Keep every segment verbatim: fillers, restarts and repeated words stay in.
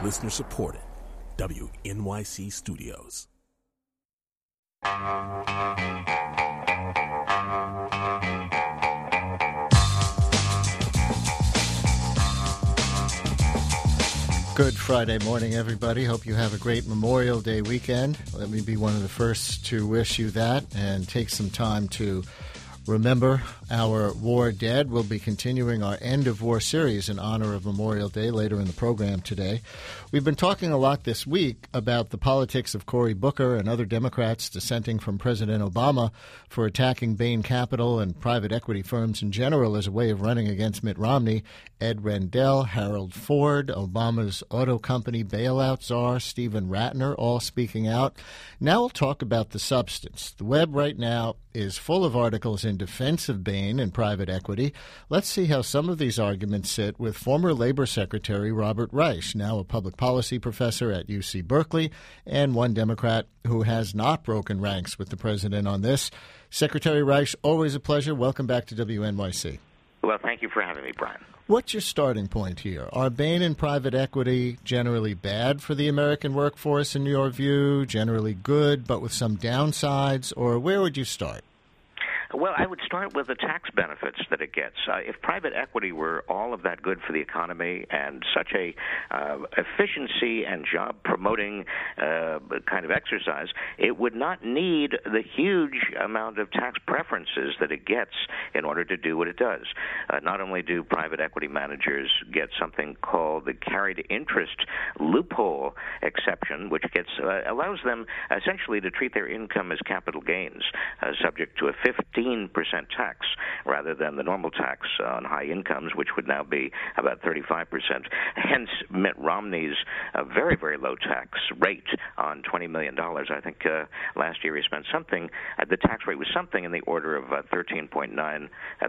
Listener supported. W N Y C Studios. Good Friday morning, everybody. Hope you have a great Memorial Day weekend. Let me be one of the first to wish you that and take some time to remember our war dead. We'll be continuing our End of War series in honor of Memorial Day later in the program today. We've been talking a lot this week about the politics of Cory Booker and other Democrats dissenting from President Obama for attacking Bain Capital and private equity firms in general as a way of running against Mitt Romney. Ed Rendell, Harold Ford, Obama's auto company bailout czar, Stephen Ratner, all speaking out. Now we'll talk about the substance. The web right now is full of articles in defense of Bain and private equity. Let's see how some of these arguments sit with former Labor Secretary Robert Reich, now a public policy professor at U C Berkeley, and one Democrat who has not broken ranks with the president on this. Secretary Reich, always a pleasure. Welcome back to W N Y C. Well, thank you for having me, Brian. What's your starting point here? Are Bain and private equity generally bad for the American workforce in your view, generally good but with some downsides, or where would you start? Well, I would start with the tax benefits that it gets. Uh, if private equity were all of that good for the economy and such a uh, efficiency and job-promoting uh, kind of exercise, it would not need the huge amount of tax preferences that it gets in order to do what it does. Uh, not only do private equity managers get something called the carried interest loophole exception, which gets uh, allows them essentially to treat their income as capital gains, uh, subject to a fifteen percent tax rather than the normal tax on high incomes, which would now be about thirty-five percent. Hence, Mitt Romney's uh, very, very low tax rate on twenty million dollars. I think uh, last year he spent something, uh, the tax rate was something in the order of uh, thirteen point nine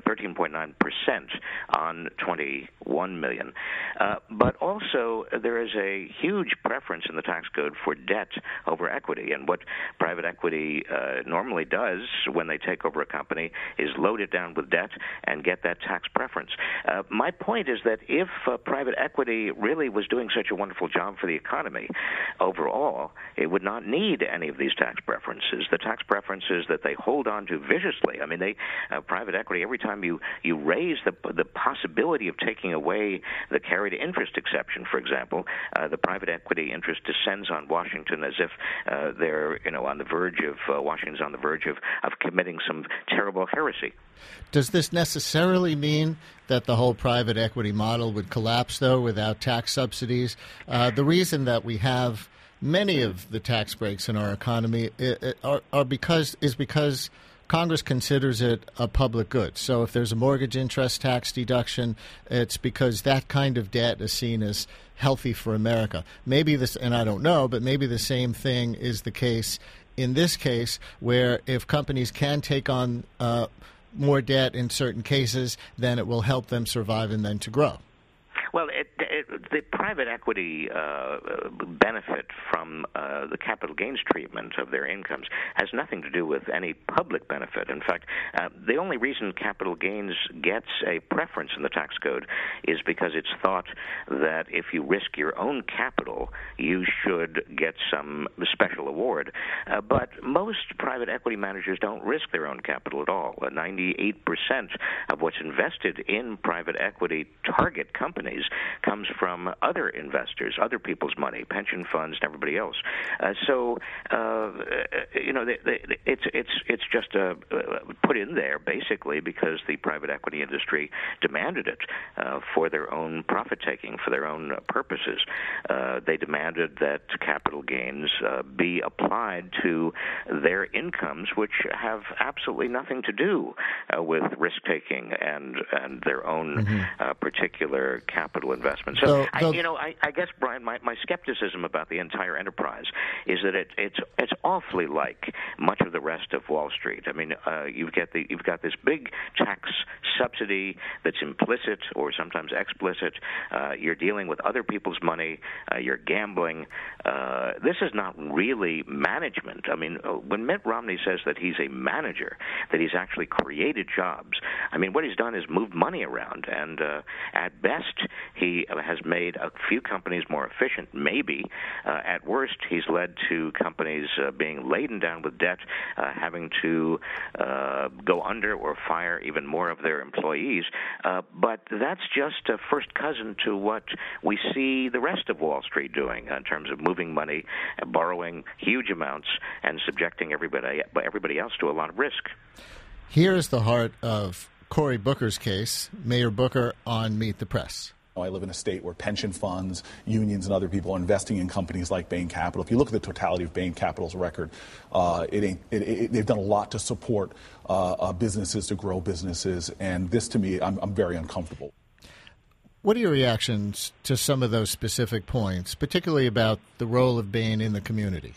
percent on twenty-one million dollars. Uh, but also, uh, there is a huge preference in the tax code for debt over equity. And what private equity uh, normally does when they take over a company is load it down with debt and get that tax preference. Uh, my point is that if uh, private equity really was doing such a wonderful job for the economy overall, it would not need any of these tax preferences. The tax preferences that they hold on to viciously. I mean, they uh, private equity, every time you, you raise the the possibility of taking away the carried interest exception, for example, uh, the private equity interest descends on Washington as if uh, they're, you know, on the verge of, uh, Washington's on the verge of, of committing some terrible heresy. Does this necessarily mean that the whole private equity model would collapse, though, without tax subsidies? Uh, the reason that we have many of the tax breaks in our economy are, are because is because Congress considers it a public good. So if there's a mortgage interest tax deduction, it's because that kind of debt is seen as healthy for America. Maybe this, and I don't know, but maybe the same thing is the case in this case, where if companies can take on uh, more debt in certain cases, then it will help them survive and then to grow. Well, it, it, the private equity uh, benefit from uh, the capital gains treatment of their incomes has nothing to do with any public benefit. In fact, uh, the only reason capital gains gets a preference in the tax code is because it's thought that if you risk your own capital, you should get some special award. Uh, but most private equity managers don't risk their own capital at all. Uh, ninety-eight percent of what's invested in private equity target companies comes from other investors, other people's money, pension funds, and everybody else. Uh, so, uh, you know, they, they, it's it's it's just uh, put in there basically because the private equity industry demanded it uh, for their own profit taking, for their own purposes. Uh, they demanded that capital gains uh, be applied to their incomes, which have absolutely nothing to do uh, with risk taking and and their own mm-hmm. uh, particular capital investment. So, so, so I, you know, I, I guess, Brian, my, my skepticism about the entire enterprise is that it, it's it's awfully like much of the rest of Wall Street. I mean, uh, you've got the you've got this big tax subsidy that's implicit or sometimes explicit. Uh, you're dealing with other people's money. Uh, you're gambling. Uh, this is not really management. I mean, when Mitt Romney says that he's a manager, that he's actually created jobs, I mean, what he's done is moved money around, and uh, at best, he has made a few companies more efficient, maybe. Uh, at worst, he's led to companies uh, being laden down with debt, uh, having to uh, go under or fire even more of their employees. Uh, but that's just a first cousin to what we see the rest of Wall Street doing in terms of moving money, uh, borrowing huge amounts, and subjecting everybody, everybody else to a lot of risk. Here's the heart of Cory Booker's case. Mayor Booker on Meet the Press. I live in a state where pension funds, unions, and other people are investing in companies like Bain Capital. If you look at the totality of Bain Capital's record, uh, it ain't, it, it, they've done a lot to support uh, uh, businesses, to grow businesses, and this, to me, I'm, I'm very uncomfortable. What are your reactions to some of those specific points, particularly about the role of Bain in the community?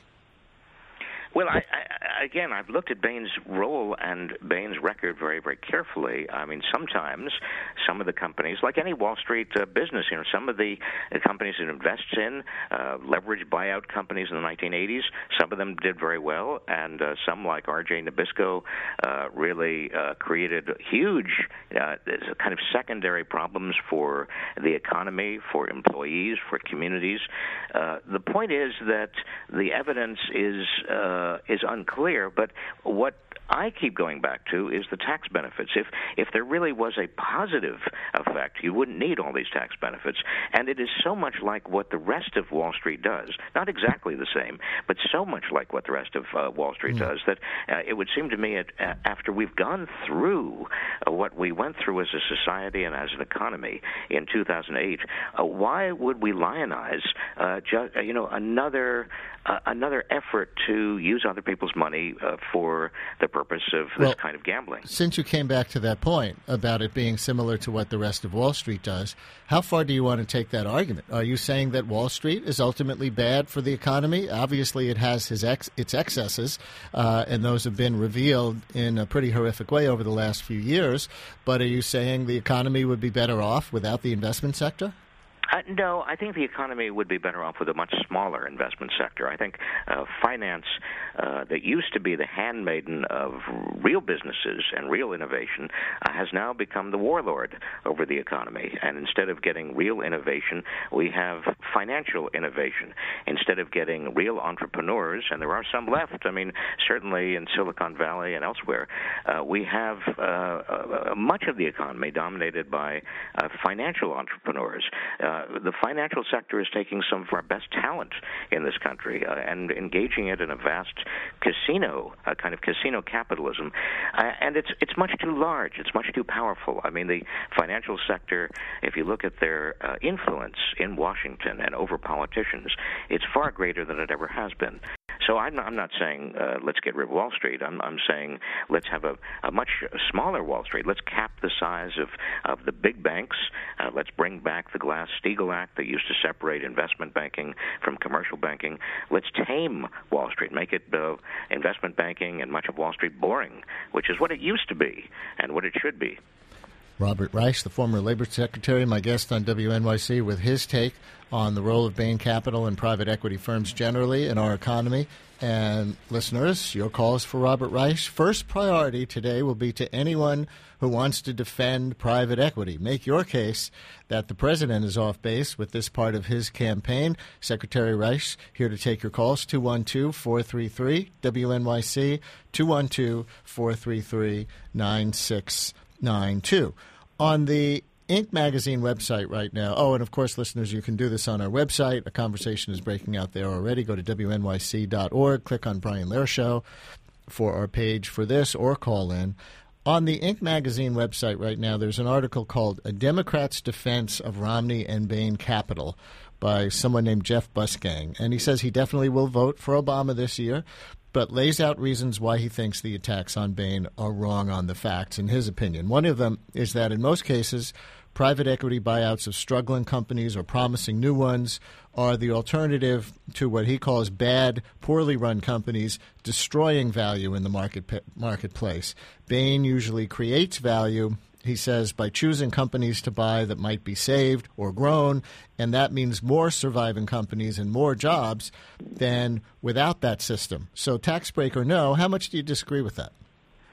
Well, I, I, again, I've looked at Bain's role and Bain's record very, very carefully. I mean, sometimes some of the companies, like any Wall Street uh, business, you know, some of the uh, companies it invests in, uh, leveraged buyout companies in the nineteen eighties, some of them did very well, and uh, some, like R J Nabisco, uh, really uh, created huge uh, kind of secondary problems for the economy, for employees, for communities. Uh, the point is that the evidence is uh, is unclear, but what I keep going back to is the tax benefits. If if there really was a positive effect, you wouldn't need all these tax benefits. And it is so much like what the rest of Wall Street does. Not exactly the same, but so much like what the rest of uh, Wall Street mm. does that uh, it would seem to me, it, uh, after we've gone through uh, what we went through as a society and as an economy in two thousand eight, uh, why would we lionize uh, ju- uh, you know, another uh, another effort to use other people's money uh, for the purpose of this well, kind of gambling? Since you came back to that point about it being similar to what the rest of Wall Street does, how far do you want to take that argument? Are you saying that Wall Street is ultimately bad for the economy? Obviously, it has his ex- its excesses, uh, and those have been revealed in a pretty horrific way over the last few years. But are you saying the economy would be better off without the investment sector? Uh, no, I think the economy would be better off with a much smaller investment sector. I think uh, finance uh, that used to be the handmaiden of real businesses and real innovation uh, has now become the warlord over the economy. And instead of getting real innovation, we have financial innovation. Instead of getting real entrepreneurs, and there are some left, I mean, certainly in Silicon Valley and elsewhere, uh, we have uh, uh, much of the economy dominated by uh, financial entrepreneurs. Uh, Uh, the financial sector is taking some of our best talent in this country uh, and engaging it in a vast casino, a kind of casino capitalism. Uh, and it's it's much too large. It's much too powerful. I mean, the financial sector, if you look at their uh, influence in Washington and over politicians, it's far greater than it ever has been. So I'm not, I'm not saying uh, let's get rid of Wall Street. I'm, I'm saying let's have a, a much smaller Wall Street. Let's cap the size of, of the big banks. Uh, let's bring back the Glass-Steagall Act that used to separate investment banking from commercial banking. Let's tame Wall Street, make it uh, investment banking and much of Wall Street boring, which is what it used to be and what it should be. Robert Reich, the former Labor Secretary, my guest on W N Y C, with his take on the role of Bain Capital and private equity firms generally in our economy. And listeners, your calls for Robert Reich. First priority today will be to anyone who wants to defend private equity. Make your case that the president is off base with this part of his campaign. Secretary Reich here to take your calls, two one two, four three three, W N Y C, two one two, four three three, nine six nine two. On the Inc magazine website right now. Oh, and of course, listeners, you can do this on our website. A conversation is breaking out there already. Go to W N Y C dot org, click on Brian Lehrer Show for our page for this, or call in. On the Inc magazine website right now, there's an article called A Democrat's Defense of Romney and Bain Capital by someone named Jeff Busgang. And he says he definitely will vote for Obama this year, but lays out reasons why he thinks the attacks on Bain are wrong on the facts, in his opinion. One of them is that in most cases, private equity buyouts of struggling companies or promising new ones are the alternative to what he calls bad, poorly run companies destroying value in the market marketplace. Bain usually creates value, he says, by choosing companies to buy that might be saved or grown, and that means more surviving companies and more jobs than without that system. So tax break or no, how much do you disagree with that?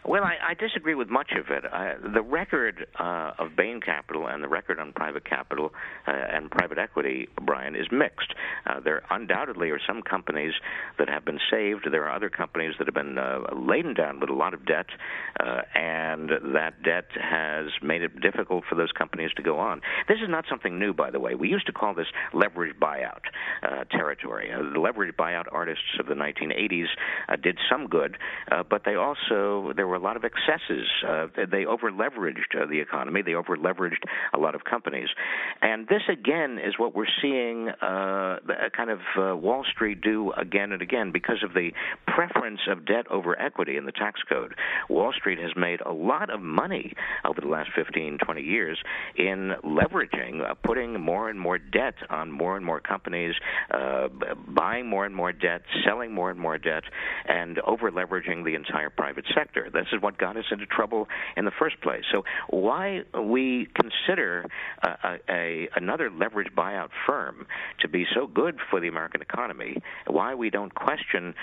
Well, I, I disagree with much of it. Uh, the record uh, of Bain Capital and the record on private capital uh, and private equity, Brian, is mixed. Uh, there undoubtedly are some companies that have been saved. There are other companies that have been uh, laden down with a lot of debt, uh, and that debt has made it difficult for those companies to go on. This is not something new, by the way. We used to call this leveraged buyout uh, territory. Uh, the leveraged buyout artists of the nineteen eighties uh, did some good, uh, but they also, there were a lot of excesses. Uh, they over-leveraged uh, the economy. They over-leveraged a lot of companies. And this, again, is what we're seeing uh, kind of uh, Wall Street do again and again because of the preference of debt over equity in the tax code. Wall Street has made a lot of money over the last fifteen, twenty years in leveraging, uh, putting more and more debt on more and more companies, uh, buying more and more debt, selling more and more debt, and over-leveraging the entire private sector. This is what got us into trouble in the first place. So why we consider uh, a, a, another leveraged buyout firm to be so good for the American economy, why we don't question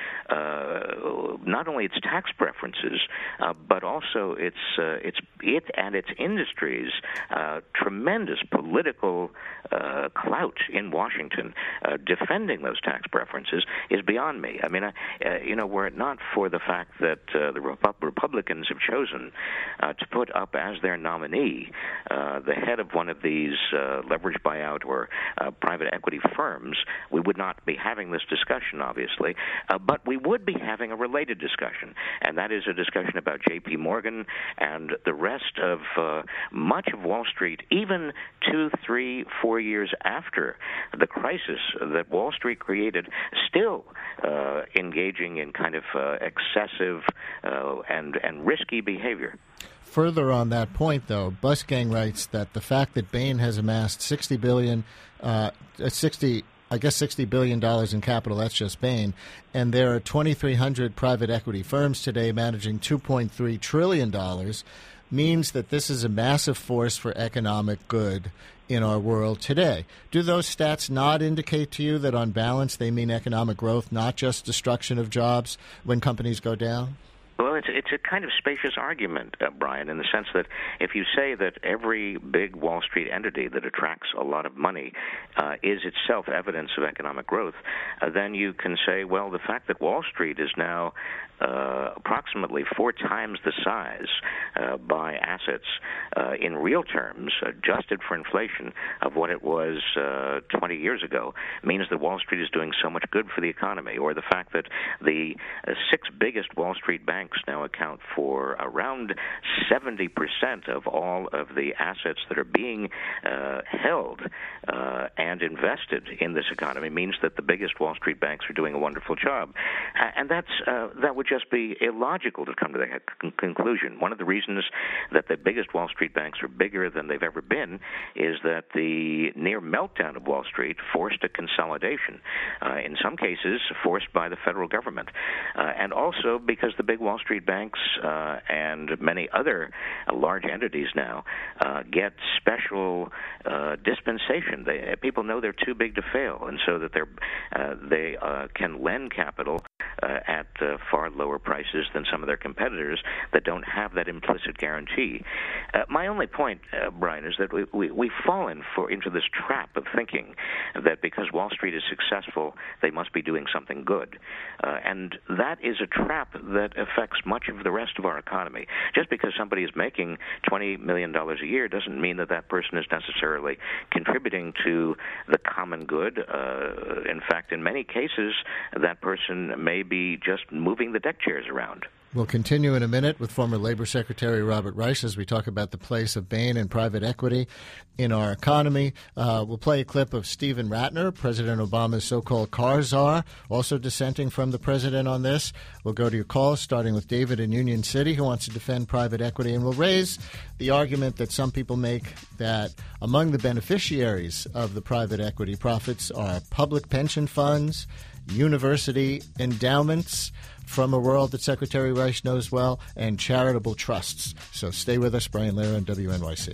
uh, not only its tax preferences, uh, but also its, uh, its it and its industries' uh, tremendous political uh, clout in Washington uh, defending those tax preferences is beyond me. I mean, I, uh, you know, were it not for the fact that uh, the Rep- Republicans have chosen uh, to put up as their nominee uh, the head of one of these uh, leveraged buyout or uh, private equity firms, we would not be having this discussion, obviously, uh, but we would be having a related discussion, and that is a discussion about J P. Morgan and the rest of uh, much of Wall Street, even two, three, four years after the crisis that Wall Street created, still uh, engaging in kind of uh, excessive uh, and, and risky behavior. Further on that point, though, Busgang writes that the fact that Bain has amassed sixty billion, uh, sixty, I guess sixty billion dollars in capital, that's just Bain, and there are twenty-three hundred private equity firms today managing two point three trillion dollars, means that this is a massive force for economic good in our world today. Do those stats not indicate to you that on balance they mean economic growth, not just destruction of jobs when companies go down? Well, it's it's a kind of spacious argument, uh, Brian, in the sense that if you say that every big Wall Street entity that attracts a lot of money uh, is itself evidence of economic growth, uh, then you can say, well, the fact that Wall Street is now uh, approximately four times the size uh, by assets uh, in real terms, adjusted for inflation, of what it was uh, twenty years ago, means that Wall Street is doing so much good for the economy. Or the fact that the uh, six biggest Wall Street banks now account for around seventy percent of all of the assets that are being uh, held uh, and invested in this economy, means that the biggest Wall Street banks are doing a wonderful job. And that's uh, that would just be illogical to come to that con- conclusion. One of the reasons that the biggest Wall Street banks are bigger than they've ever been is that the near meltdown of Wall Street forced a consolidation, uh, in some cases forced by the federal government, uh, and also because the big Wall Street banks uh, and many other uh, large entities now uh, get special uh, dispensation. They, people know they're too big to fail, and so that they're, uh, they uh, can lend capital uh, at uh, far lower prices than some of their competitors that don't have that implicit guarantee. Uh, my only point, uh, Brian, is that we, we, we've fallen for, into this trap of thinking that because Wall Street is successful, they must be doing something good. Uh, and that is a trap that affects much of the rest of our economy. Just because somebody is making twenty million dollars a year doesn't mean that that person is necessarily contributing to the common good. Uh, in fact, in many cases, that person may be just moving the deck chairs around. We'll continue in a minute with former Labor Secretary Robert Reich as we talk about the place of Bain and private equity in our economy. Uh, we'll play a clip of Stephen Ratner, President Obama's so-called car czar, also dissenting from the president on this. We'll go to your calls, starting with David in Union City, who wants to defend private equity. And we'll raise the argument that some people make that among the beneficiaries of the private equity profits are public pension funds, university endowments from a world that Secretary Reich knows well, and charitable trusts. So stay with us, Brian Lehrer on W N Y C.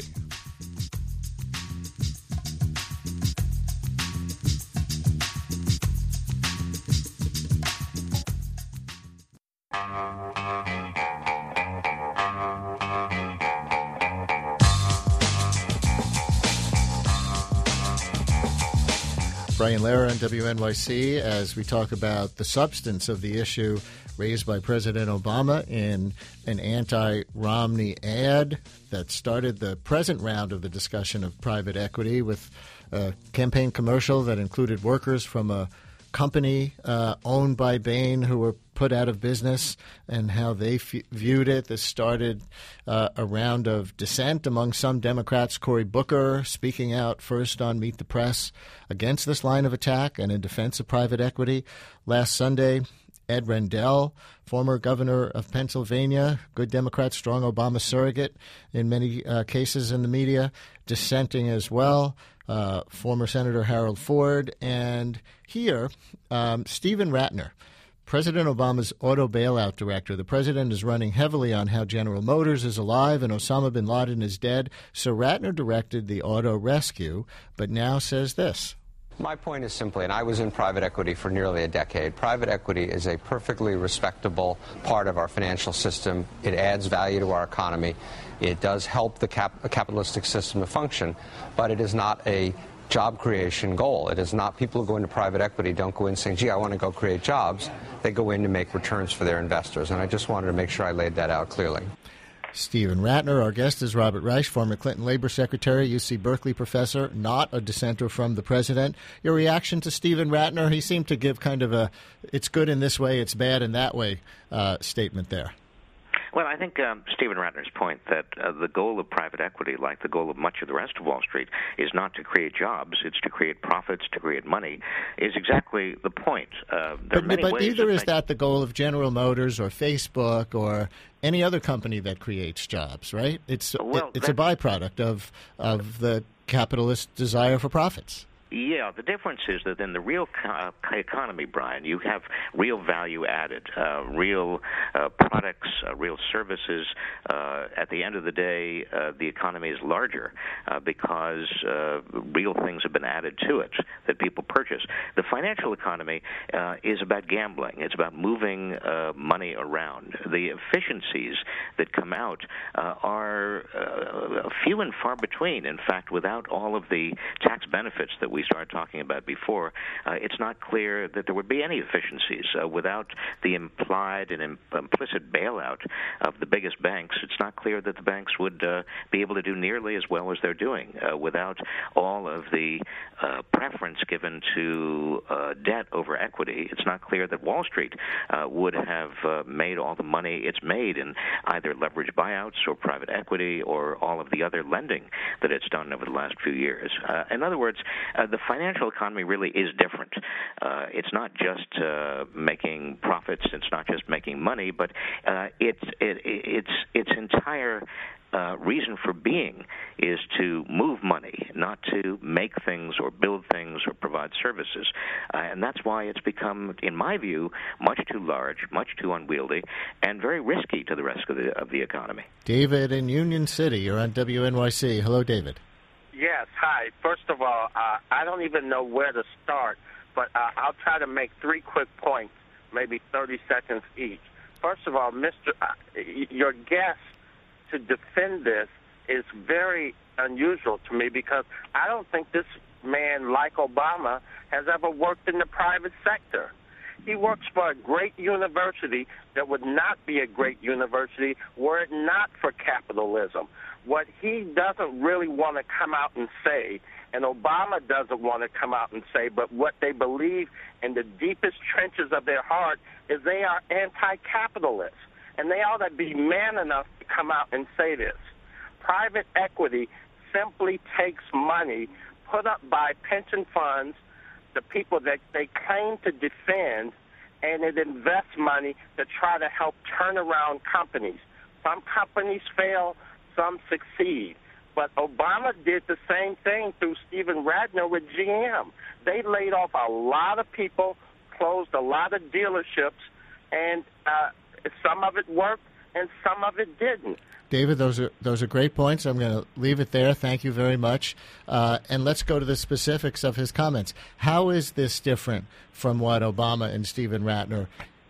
Brian Lehrer on W N Y C as we talk about the substance of the issue raised by President Obama in an anti-Romney ad that started the present round of the discussion of private equity with a campaign commercial that included workers from a company uh, owned by Bain who were put out of business and how they f- viewed it. This started uh, a round of dissent among some Democrats. Cory Booker speaking out first on Meet the Press against this line of attack and in defense of private equity. Last Sunday, Ed Rendell, former governor of Pennsylvania, good Democrat, strong Obama surrogate in many uh, cases in the media, dissenting as well. Uh, former Senator Harold Ford, and here, um, Stephen Rattner, President Obama's auto bailout director. The president is running heavily on how General Motors is alive and Osama bin Laden is dead. So Rattner directed the auto rescue, but now says this. My point is simply, and I was in private equity for nearly a decade, private equity is a perfectly respectable part of our financial system. It adds value to our economy. It does help the cap- capitalistic system to function, but it is not a job creation goal. It is not people who go into private equity don't go in saying, gee, I want to go create jobs. They go in to make returns for their investors, and I just wanted to make sure I laid that out clearly. Stephen Rattner. Our guest is Robert Reich, former Clinton Labor Secretary, U C Berkeley professor, not a dissenter from the president. Your reaction to Stephen Rattner? He seemed to give kind of a it's good in this way, it's bad in that way uh, statement there. Well, I think um, Stephen Rattner's point that uh, the goal of private equity, like the goal of much of the rest of Wall Street, is not to create jobs, it's to create profits, to create money, is exactly the point. Uh, there but are many but ways neither is making... that the goal of General Motors or Facebook or any other company that creates jobs, right? It's well, it, it's a byproduct of of the capitalist desire for profits. Yeah, the difference is that in the real co- economy, Brian, you have real value added, uh, real uh, products, uh, real services. Uh, at the end of the day, uh, the economy is larger uh, because uh, real things have been added to it that people purchase. The financial economy uh, is about gambling. It's about moving uh, money around. The efficiencies that come out uh, are uh, few and far between. In fact, without all of the tax benefits that we started talking about before, uh, it's not clear that there would be any efficiencies. Uh, without the implied and im- implicit bailout of the biggest banks, it's not clear that the banks would uh, be able to do nearly as well as they're doing. Uh, without all of the uh, preference given to uh, debt over equity, it's not clear that Wall Street uh, would have uh, made all the money it's made in either leveraged buyouts or private equity or all of the other lending that it's done over the last few years. Uh, in other words, uh, the financial economy really is different. Uh, it's not just uh, making profits. It's not just making money, but uh, it's it, it's its entire uh, reason for being is to move money, not to make things or build things or provide services. Uh, and that's why it's become, in my view, much too large, much too unwieldy, and very risky to the rest of the of the economy. David in Union City, you're on W N Y C. Hello, David. Yes, hi. First of all, uh, I don't even know where to start, but uh, I'll try to make three quick points, maybe thirty seconds each. First of all, Mister Uh, your guess to defend this is very unusual to me because I don't think this man, like Obama, has ever worked in the private sector. He works for a great university that would not be a great university were it not for capitalism. What he doesn't really want to come out and say, and Obama doesn't want to come out and say, but what they believe in the deepest trenches of their heart is they are anti-capitalist. And they ought to be man enough to come out and say this. Private equity simply takes money put up by pension funds, the people that they claim to defend, and it invests money to try to help turn around companies. Some companies fail, some succeed. But Obama did the same thing through Stephen Rattner with G M. They laid off a lot of people, closed a lot of dealerships, and uh, some of it worked and some of it didn't. David, those are those are great points. I'm going to leave it there. Thank you very much. Uh, and let's go to the specifics of his comments. How is this different from what Obama and Stephen Rattner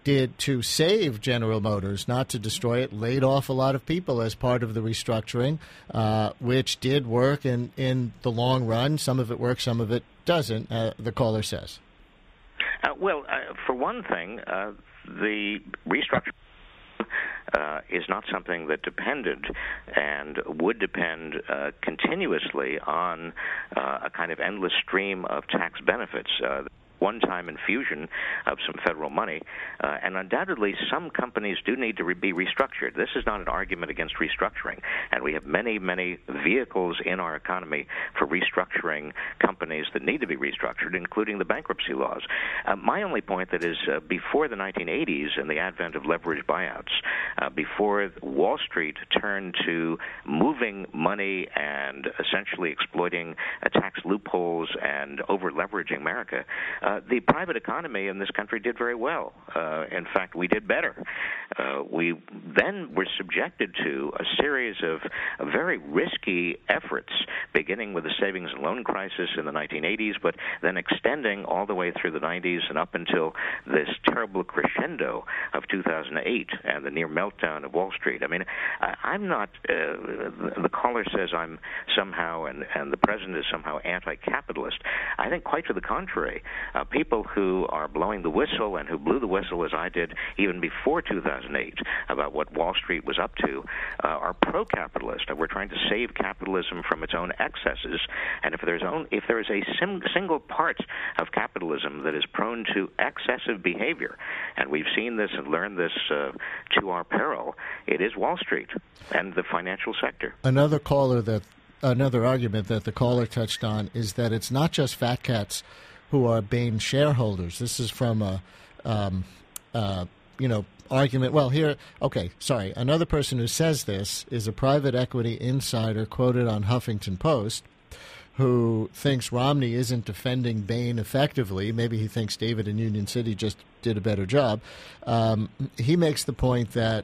did to save General Motors, not to destroy it, laid off a lot of people as part of the restructuring, uh, which did work in, in the long run. Some of it works, some of it doesn't, uh, the caller says. Uh, well, uh, for one thing, uh, the restructuring Uh, is not something that depended and would depend uh, continuously on uh, a kind of endless stream of tax benefits. Uh, one-time infusion of some federal money, uh, and undoubtedly some companies do need to re- be restructured. This is not an argument against restructuring, and we have many, many vehicles in our economy for restructuring companies that need to be restructured, including the bankruptcy laws. Uh, my only point that is uh, before the nineteen eighties and the advent of leveraged buyouts, uh, before Wall Street turned to moving money and essentially exploiting uh, tax loopholes and over-leveraging America, Uh, the private economy in this country did very well. Uh, in fact, we did better. Uh, we then were subjected to a series of uh, very risky efforts, beginning with the savings and loan crisis in the nineteen eighties, but then extending all the way through the nineties and up until this terrible crescendo of two thousand eight and the near meltdown of Wall Street. I mean, I, I'm not, uh, the caller says I'm somehow, and, and the president is somehow anti-capitalist. I think quite to the contrary. Uh, people who are blowing the whistle and who blew the whistle, as I did even before two thousand eight, about what Wall Street was up to, uh, are pro-capitalist. We're trying to save capitalism from its own excesses, and if there's own, if there is a sim- single part of capitalism that is prone to excessive behavior, and we've seen this and learned this uh, to our peril, it is Wall Street and the financial sector. Another caller that, another argument that the caller touched on is that it's not just fat cats who are Bain shareholders. This is from a, um, uh, you know, argument. Well, here, okay, sorry. Another person who says this is a private equity insider quoted on Huffington Post, who thinks Romney isn't defending Bain effectively. Maybe he thinks David in Union City just did a better job. Um, he makes the point that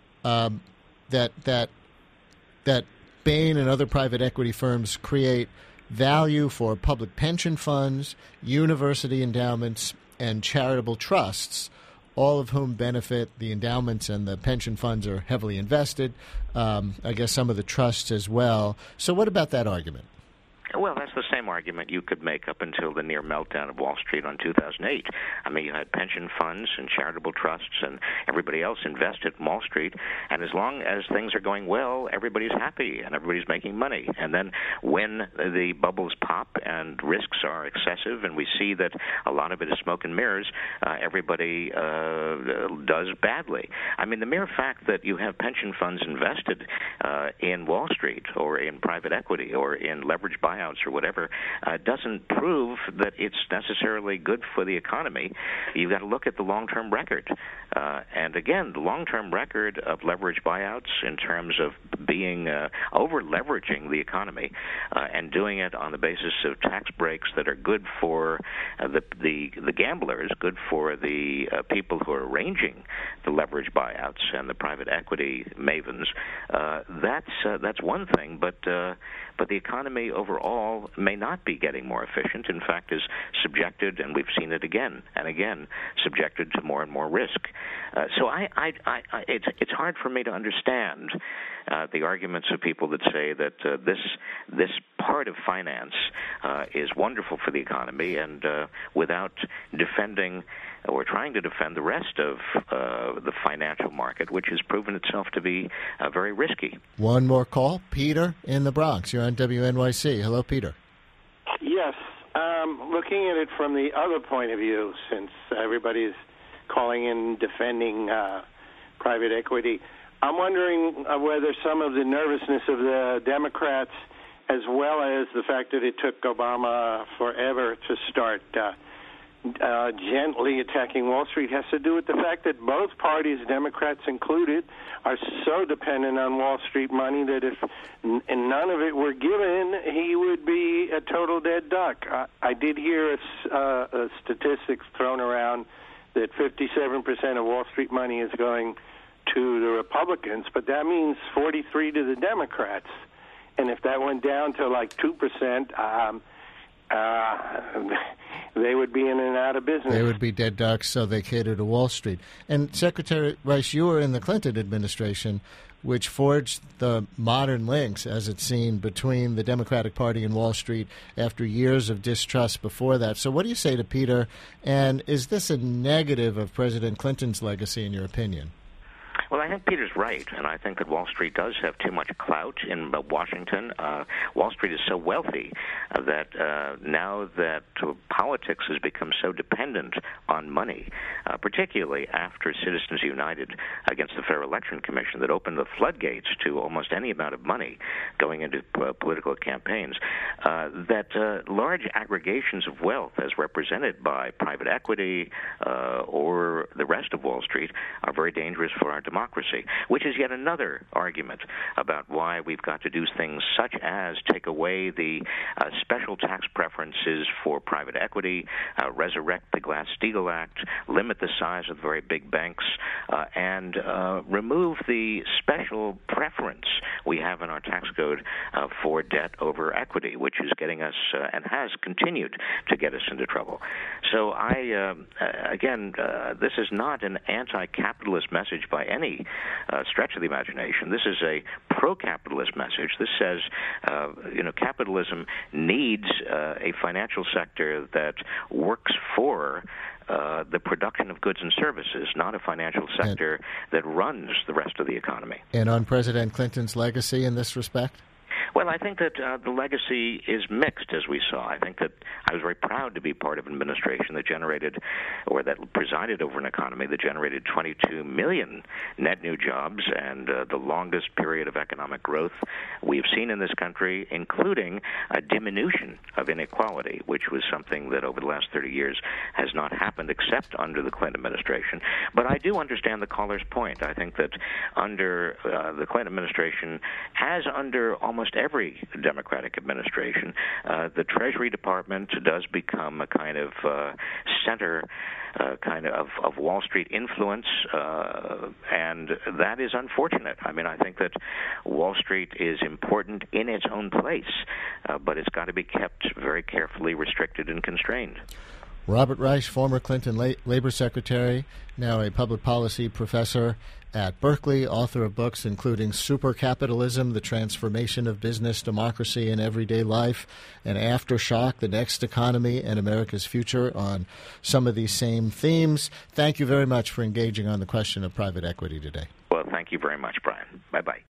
um, that that that Bain and other private equity firms create value for public pension funds, university endowments, and charitable trusts, all of whom benefit. The endowments and the pension funds are heavily invested. Um, I guess some of the trusts as well. So what about that argument? Well, that's the same argument you could make up until the near meltdown of Wall Street on two thousand eight. I mean, you had pension funds and charitable trusts and everybody else invested in Wall Street, and as long as things are going well, everybody's happy and everybody's making money. And then when the bubbles pop and risks are excessive and we see that a lot of it is smoke and mirrors, uh, everybody uh, does badly. I mean, the mere fact that you have pension funds invested uh, in Wall Street or in private equity or in leveraged buyouts or whatever uh, doesn't prove that it's necessarily good for the economy. You've got to look at the long-term record. Uh, and again, the long-term record of leveraged buyouts in terms of being uh, over-leveraging the economy uh, and doing it on the basis of tax breaks that are good for uh, the, the the gamblers, good for the uh, people who are arranging the leveraged buyouts and the private equity mavens. Uh, that's uh, that's one thing, but uh, but the economy overall may not be getting more efficient. In fact, is subjected, and we've seen it again and again, subjected to more and more risk. Uh, so I, I, I, I, it's it's hard for me to understand uh, the arguments of people that say that uh, this this part of finance uh, is wonderful for the economy, and uh, without defending or trying to defend the rest of uh, the financial market, which has proven itself to be uh, very risky. One more call. Peter in the Bronx. You're on W N Y C. Hello, Peter. Yes. Um, looking at it from the other point of view, since everybody's calling in defending uh, private equity, I'm wondering uh, whether some of the nervousness of the Democrats, as well as the fact that it took Obama forever to start uh, uh, gently attacking Wall Street, has to do with the fact that both parties, Democrats included, are so dependent on Wall Street money that if n- and none of it were given, he would be a total dead duck. I, I did hear a, uh, a statistics thrown around that fifty-seven percent of Wall Street money is going to the Republicans, but that means forty-three to the Democrats. And if that went down to like two percent, um, uh, they would be in and out of business. They would be dead ducks, so they cater to Wall Street. And Secretary Rice, you were in the Clinton administration, which forged the modern links, as it's seen, between the Democratic Party and Wall Street after years of distrust before that. So what do you say to Peter? And is this a negative of President Clinton's legacy, in your opinion? Well, I think Peter's right, and I think that Wall Street does have too much clout in uh, Washington. Uh, Wall Street is so wealthy uh, that uh, now that uh, politics has become so dependent on money, uh, particularly after Citizens United against the Federal Election Commission that opened the floodgates to almost any amount of money going into uh, political campaigns, uh, that uh, large aggregations of wealth, as represented by private equity uh, or the rest of Wall Street, are very dangerous for our democracy. Democracy, which is yet another argument about why we've got to do things such as take away the uh, special tax preferences for private equity, uh, resurrect the Glass-Steagall Act, limit the size of the very big banks, uh, and uh, remove the special preference we have in our tax code uh, for debt over equity, which is getting us uh, and has continued to get us into trouble. So I, uh, again, uh, this is not an anti-capitalist message by any Uh, stretch of the imagination. This is a pro-capitalist message. This says, uh, you know, capitalism needs uh, a financial sector that works for uh, the production of goods and services, not a financial sector and, that runs the rest of the economy. And on President Clinton's legacy in this respect? Well, I think that uh, the legacy is mixed, as we saw. I think that I was very proud to be part of an administration that generated, or that presided over an economy that generated twenty-two million net new jobs and uh, the longest period of economic growth we've seen in this country, including a diminution of inequality, which was something that over the last thirty years has not happened except under the Clinton administration. But I do understand the caller's point. I think that under uh, the Clinton administration, as under almost every Democratic administration, uh, the Treasury Department does become a kind of uh, center uh, kind of, of Wall Street influence, uh, and that is unfortunate. I mean, I think that Wall Street is important in its own place, uh, but it's got to be kept very carefully restricted and constrained. Robert Reich, former Clinton La- Labor Secretary, now a public policy professor at Berkeley, author of books including Supercapitalism, The Transformation of Business, Democracy, and Everyday Life, and Aftershock, The Next Economy and America's Future, on some of these same themes. Thank you very much for engaging on the question of private equity today. Well, thank you very much, Brian. Bye-bye.